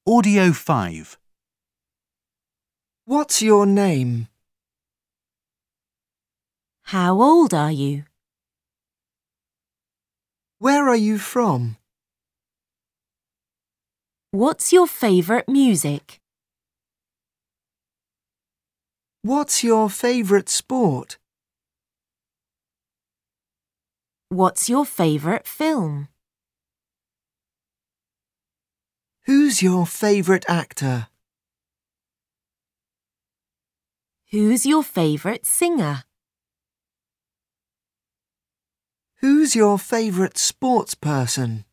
Audio 5. What's your name? How old are you? Where are you from? What's your favourite music? What's your favourite sport? What's your favourite film? Who's your favourite actor? Who's your favourite singer? Who's your favourite sports person?